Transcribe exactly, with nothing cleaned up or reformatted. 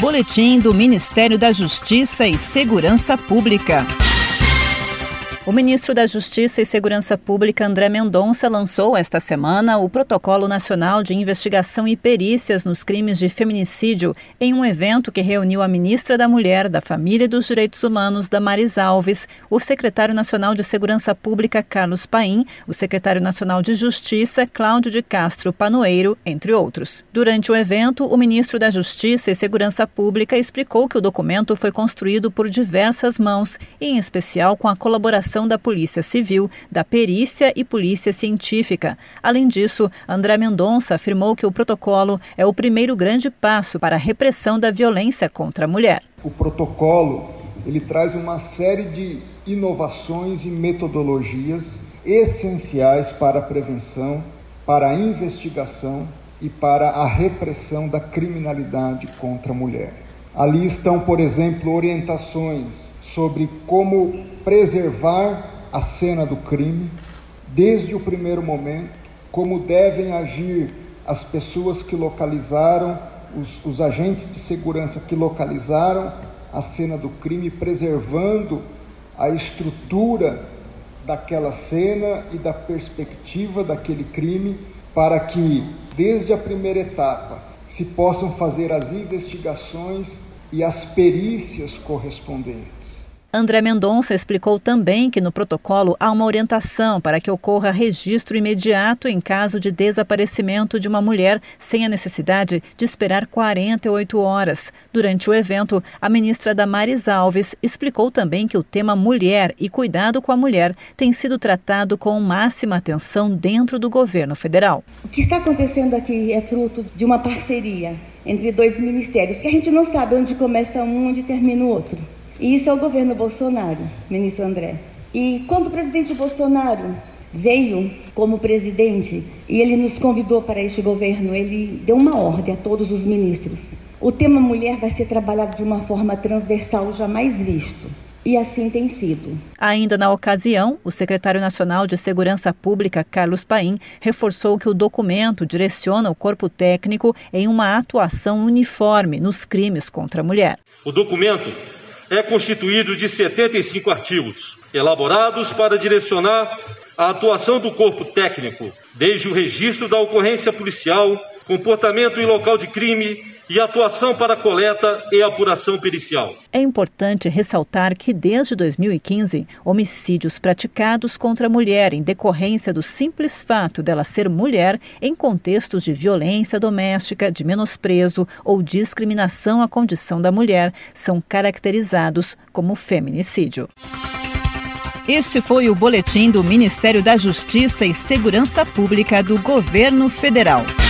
Boletim do Ministério da Justiça e Segurança Pública. O ministro da Justiça e Segurança Pública, André Mendonça, lançou esta semana o Protocolo Nacional de Investigação e Perícias nos Crimes de Feminicídio em um evento que reuniu a ministra da Mulher, da Família e dos Direitos Humanos, Damares Alves, o secretário nacional de Segurança Pública, Carlos Paim, o secretário nacional de Justiça, Cláudio de Castro Panoeiro, entre outros. Durante o evento, o ministro da Justiça e Segurança Pública explicou que o documento foi construído por diversas mãos, e em especial com a colaboração da Polícia Civil, da Perícia e Polícia Científica. Além disso, André Mendonça afirmou que o protocolo é o primeiro grande passo para a repressão da violência contra a mulher. O protocolo, ele traz uma série de inovações e metodologias essenciais para a prevenção, para a investigação e para a repressão da criminalidade contra a mulher. Ali estão, por exemplo, orientações sobre como preservar a cena do crime, desde o primeiro momento, como devem agir as pessoas que localizaram, os, os agentes de segurança que localizaram a cena do crime, preservando a estrutura daquela cena e da perspectiva daquele crime, para que, desde a primeira etapa, se possam fazer as investigações e as perícias correspondentes. André Mendonça explicou também que no protocolo há uma orientação para que ocorra registro imediato em caso de desaparecimento de uma mulher, sem a necessidade de esperar quarenta e oito horas. Durante o evento, a ministra Damares Alves explicou também que o tema mulher e cuidado com a mulher tem sido tratado com máxima atenção dentro do governo federal. O que está acontecendo aqui é fruto de uma parceria entre dois ministérios, que a gente não sabe onde começa um e onde termina o outro. E isso é o governo Bolsonaro, ministro André. E quando o presidente Bolsonaro veio como presidente e ele nos convidou para este governo, ele deu uma ordem a todos os ministros. O tema mulher vai ser trabalhado de uma forma transversal jamais visto. E assim tem sido. Ainda na ocasião, o secretário nacional de Segurança Pública, Carlos Paim, reforçou que o documento direciona o corpo técnico em uma atuação uniforme nos crimes contra a mulher. O documento é constituído de setenta e cinco artigos, elaborados para direcionar a atuação do corpo técnico, desde o registro da ocorrência policial, comportamento em local de crime e atuação para coleta e apuração pericial. É importante ressaltar que desde dois mil e quinze, homicídios praticados contra a mulher em decorrência do simples fato dela ser mulher em contextos de violência doméstica, de menosprezo ou discriminação à condição da mulher são caracterizados como feminicídio. Este foi o boletim do Ministério da Justiça e Segurança Pública do Governo Federal.